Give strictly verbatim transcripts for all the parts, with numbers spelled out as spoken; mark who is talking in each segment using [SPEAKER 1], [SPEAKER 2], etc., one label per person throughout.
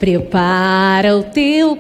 [SPEAKER 1] Prepara o teu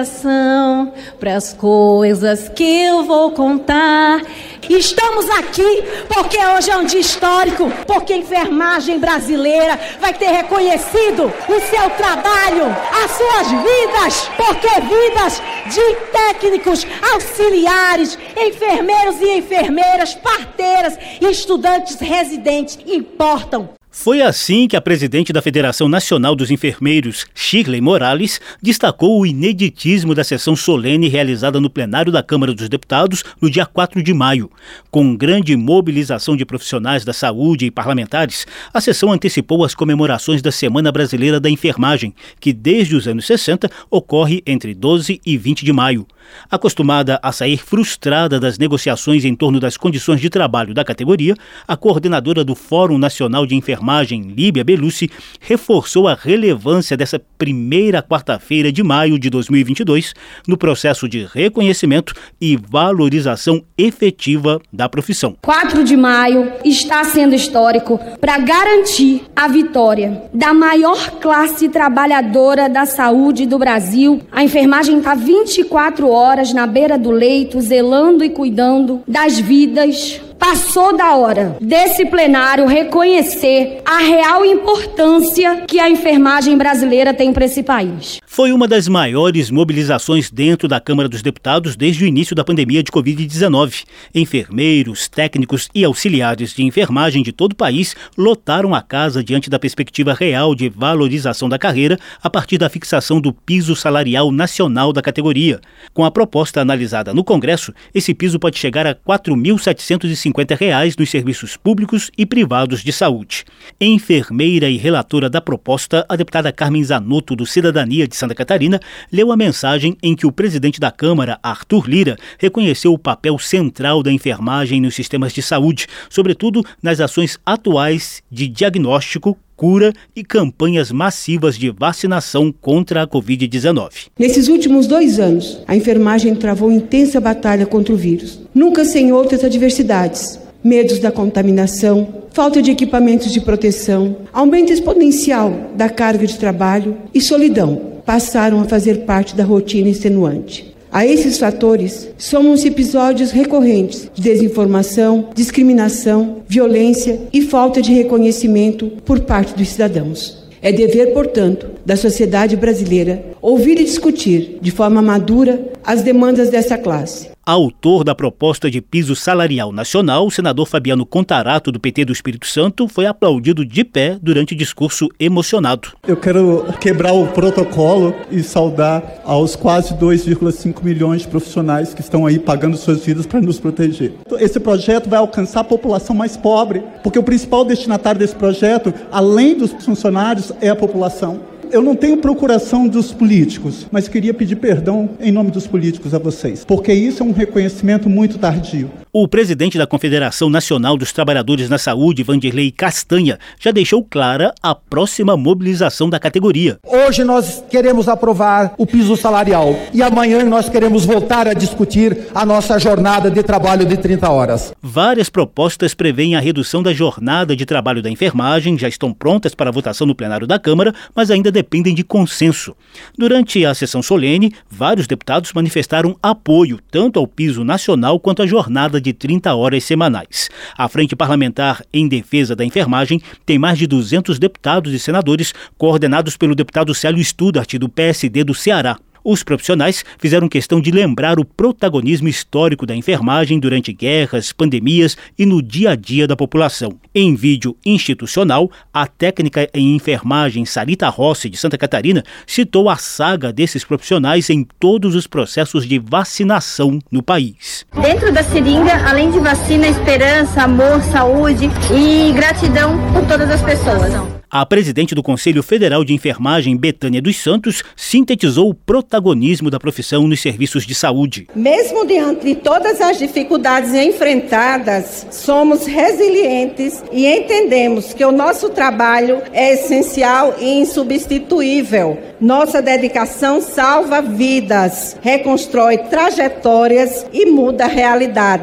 [SPEAKER 1] coração para as coisas que eu vou contar. Estamos aqui porque hoje é um dia histórico, porque a enfermagem brasileira vai ter reconhecido o seu trabalho, as suas vidas, porque vidas de técnicos, auxiliares, enfermeiros e enfermeiras, parteiras e estudantes residentes importam.
[SPEAKER 2] Foi assim que a presidente da Federação Nacional dos Enfermeiros, Shirley Morales, destacou o ineditismo da sessão solene realizada no plenário da Câmara dos Deputados no dia quatro de maio. Com grande mobilização de profissionais da saúde e parlamentares, a sessão antecipou as comemorações da Semana Brasileira da Enfermagem, que desde os anos sessenta ocorre entre doze e vinte de maio. Acostumada a sair frustrada das negociações em torno das condições de trabalho da categoria, a coordenadora do Fórum Nacional de Enfermagem, Líbia Belucci, reforçou a relevância dessa primeira quarta-feira de maio de dois mil e vinte e dois no processo de reconhecimento e valorização efetiva da profissão.
[SPEAKER 3] quatro de maio está sendo histórico para garantir a vitória da maior classe trabalhadora da saúde do Brasil. A enfermagem está vinte e quatro horas na beira do leito, zelando e cuidando das vidas. Passou da hora desse plenário reconhecer a real importância que a enfermagem brasileira tem para esse país.
[SPEAKER 2] Foi uma das maiores mobilizações dentro da Câmara dos Deputados desde o início da pandemia de covid dezenove. Enfermeiros, técnicos e auxiliares de enfermagem de todo o país lotaram a casa diante da perspectiva real de valorização da carreira a partir da fixação do piso salarial nacional da categoria. Com a proposta analisada no Congresso, esse piso pode chegar a quatro mil setecentos e cinquenta reais nos serviços públicos e privados de saúde. Enfermeira e relatora da proposta, a deputada Carmen Zanotto, do Cidadania de Santa Catarina, leu a mensagem em que o presidente da Câmara, Arthur Lira, reconheceu o papel central da enfermagem nos sistemas de saúde, sobretudo nas ações atuais de diagnóstico, cura e campanhas massivas de vacinação contra a covid dezenove.
[SPEAKER 4] Nesses últimos dois anos, a enfermagem travou intensa batalha contra o vírus, nunca sem outras adversidades. Medos da contaminação, falta de equipamentos de proteção, aumento exponencial da carga de trabalho e solidão passaram a fazer parte da rotina extenuante. A esses fatores, somam-se episódios recorrentes de desinformação, discriminação, violência e falta de reconhecimento por parte dos cidadãos. É dever, portanto, da sociedade brasileira ouvir e discutir de forma madura as demandas dessa classe.
[SPEAKER 2] Autor da proposta de piso salarial nacional, o senador Fabiano Contarato, do P T do Espírito Santo, foi aplaudido de pé durante discurso emocionado.
[SPEAKER 5] Eu quero quebrar o protocolo e saudar aos quase dois vírgula cinco milhões de profissionais que estão aí pagando suas vidas para nos proteger. Esse projeto vai alcançar a população mais pobre, porque o principal destinatário desse projeto, além dos funcionários, é a população. Eu não tenho procuração dos políticos, mas queria pedir perdão em nome dos políticos a vocês, porque isso é um reconhecimento muito tardio.
[SPEAKER 2] O presidente da Confederação Nacional dos Trabalhadores na Saúde, Vanderlei Castanha, já deixou clara a próxima mobilização da categoria.
[SPEAKER 6] Hoje nós queremos aprovar o piso salarial e amanhã nós queremos voltar a discutir a nossa jornada de trabalho de trinta horas.
[SPEAKER 2] Várias propostas prevêem a redução da jornada de trabalho da enfermagem, já estão prontas para votação no plenário da Câmara, mas ainda dependem de consenso. Durante a sessão solene, vários deputados manifestaram apoio tanto ao piso nacional quanto à jornada de trinta horas semanais. A Frente Parlamentar em Defesa da Enfermagem tem mais de duzentos deputados e senadores, coordenados pelo deputado Célio Studart, do P S D do Ceará. Os profissionais fizeram questão de lembrar o protagonismo histórico da enfermagem durante guerras, pandemias e no dia a dia da população. Em vídeo institucional, a técnica em enfermagem Sarita Rossi, de Santa Catarina, citou a saga desses profissionais em todos os processos de vacinação no país.
[SPEAKER 7] Dentro da seringa, além de vacina, esperança, amor, saúde e gratidão por todas as pessoas.
[SPEAKER 2] A presidente do Conselho Federal de Enfermagem, Betânia dos Santos, sintetizou o protagonismo da profissão nos serviços de saúde.
[SPEAKER 8] Mesmo diante de todas as dificuldades enfrentadas, somos resilientes e entendemos que o nosso trabalho é essencial e insubstituível. Nossa dedicação salva vidas, reconstrói trajetórias e muda realidades.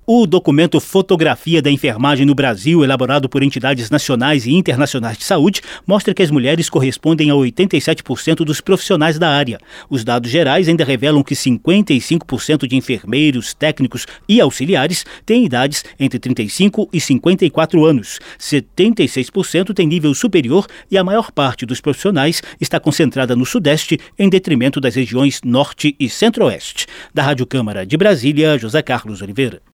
[SPEAKER 2] O documento Fotografia da Enfermagem no Brasil, elaborado por entidades nacionais e internacionais de saúde, mostra que as mulheres correspondem a oitenta e sete por cento dos profissionais da área. Os dados gerais ainda revelam que cinquenta e cinco por cento de enfermeiros, técnicos e auxiliares têm idades entre trinta e cinco e cinquenta e quatro anos. setenta e seis por cento têm nível superior e a maior parte dos profissionais está concentrada no Sudeste, em detrimento das regiões Norte e Centro-Oeste. Da Rádio Câmara de Brasília, José Carlos Oliveira.